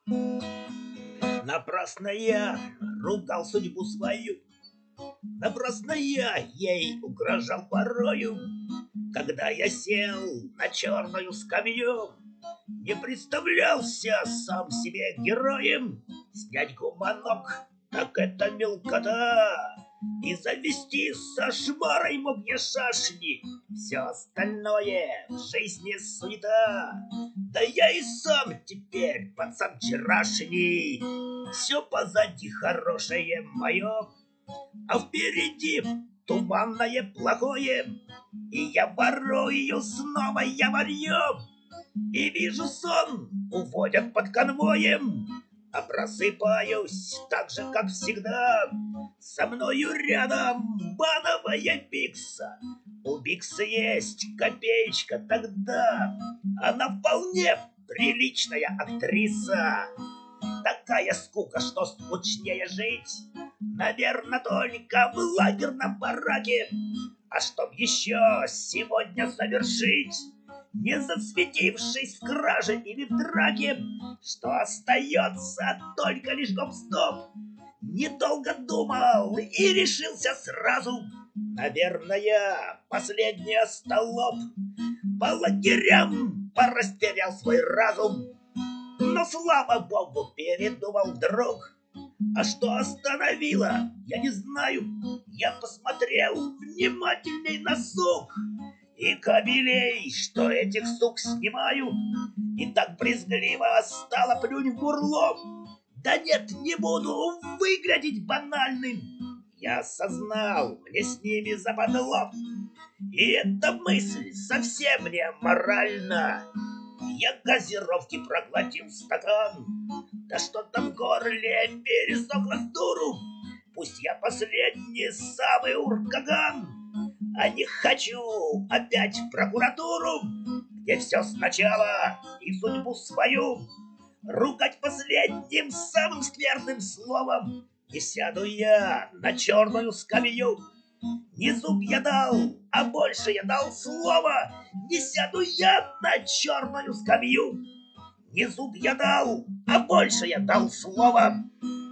Напрасно я ругал судьбу свою, напрасно я ей угрожал порою. Когда я сел на черную скамью, не представлялся сам себе героем. Снять гуманок, так это мелкота, и завести со шмарой мог я шашни. Все остальное в жизни суета. Да я и сам теперь пацан вчерашний. Все позади хорошее мое, а впереди туманное плохое. И я ворую снова, я варью, и вижу сон, уводят под конвоем. А просыпаюсь так же, как всегда. Со мною рядом бановая Бикса. У Бикса есть копеечка тогда. Она вполне приличная актриса. Такая скука, что скучнее жить, наверное, только в лагерном бараке. А чтоб еще сегодня совершить, не засветившись в краже или в драке, что остается только лишь гоп-стоп. Недолго думал и решился сразу. Наверное, последний остолоп. По лагерям порастерял свой разум, но, слава богу, передумал вдруг. А что остановило, я не знаю. Я посмотрел внимательней на сук и кабелей, что этих сук снимаю. И так брезгливо стало плюнь в бурло. Да нет, не буду выглядеть банальным. Я осознал, мне с ними западло. И эта мысль совсем не моральна. Я газировки проглотил стакан, да что-то в горле пересохло с дуру. Пусть я последний самый уркаган, а не хочу опять в прокуратуру, где все сначала и судьбу свою ругать последним самым скверным словом. Не сяду я на черную скамью. Не зуб я дал, а больше я дал слово. Не сяду я на черную скамью. Не зуб я дал, а больше я дал слово.